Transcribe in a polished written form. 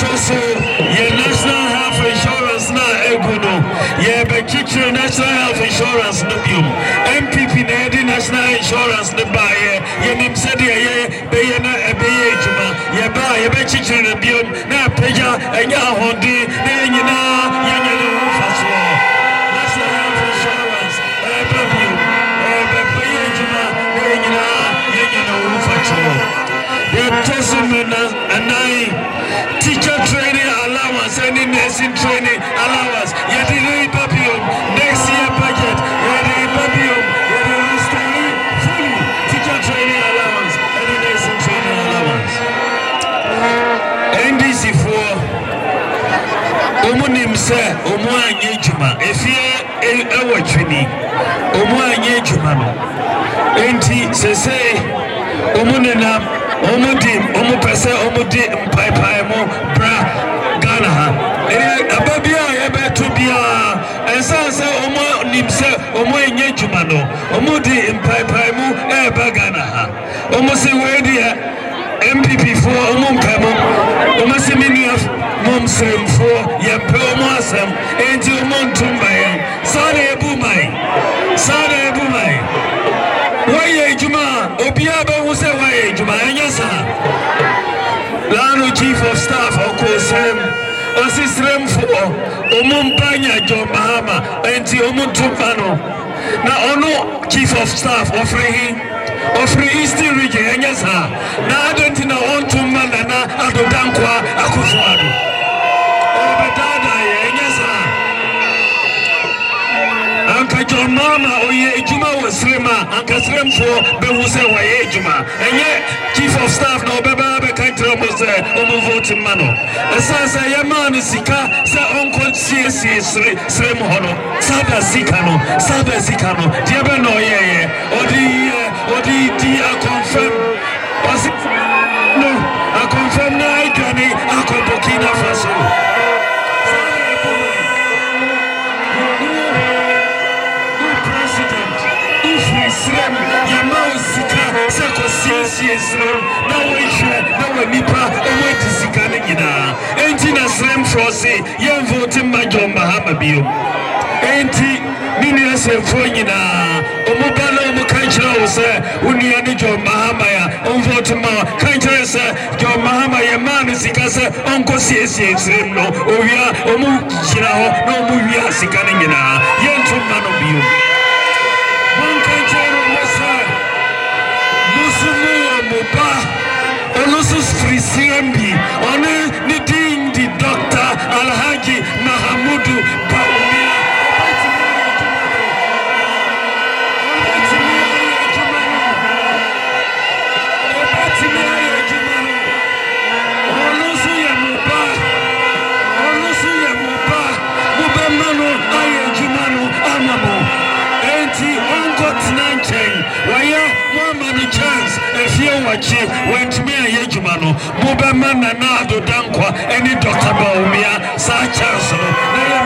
so your national health insurance na eguno ye be chichi national health insurance no biom MPP na the national insurance ne ba ye nim said ye be ye na be ye juma ye ba ye be chichi ne biom na peja enya hondi na nyina ye nyina faso national health insurance be biom be ye juma na nyina ye nyina faso ye tesumena anai teacher training allowance and nursing training allowance. Yet the Papillon next year budget. Yet the Papillon, yet the fully teacher training allowance and nursing training allowance. NDC for Omunim say Omwa Yejuma. If you ever training Omwa Yejumano. NT say Omunena. Omupese omudi mpaipaimo bra Ghana ha ababia yebeto bia ensanse omo nimse omo enye djuma no omudi mpaipaimo eba Ghana ha omo se wedi MPP for omo mpemo omo se minia mom sem for yepe omo asem enti omo ntumba yen sare ebumai Waye Juma, Obia Bahu say Waye Juma, and yes, Lano Chief of Staff, of course, Osisrem for Omumpanya John Mahama, and Omuntupano. Now, Ono Chief of Staff of Free Eastern Region, and yes, now I don't know on to Manana, Adodankwa, Akufuado. Obedada, and yes, Anka John Mama oye Juma was Rema, Anka Srem for Bewuse Waye Juma, and yet Chief of Staff no Beba Kantra was Omo voting mano. As Yaman Sika, Sa Uncle CSC Srem Hono, Sada Zikano, Diabano ye, Odi I confirm. Was it? No, I confirm no I can Burkina Faso. Frosty, young voting my John Mahama Bio. Ain't Nina Symphonina, Omobano Mokancho, sir, Uniani John Mahama, on voting ma, Kancho, sir, John Mahama, your man is Sikasa, Uncle CSC, no, Ovia, Omu China, no Muvia Sikanina, young to Manobio. One Kancho, Musumu, Moba, Olusus Free CMB, on Nidin, the doctor. Alhaji Mahamudu Baumia chance if you watch it went me a Yejumano, Mubama Nana Dodankwa, any Dr. Baumia, such as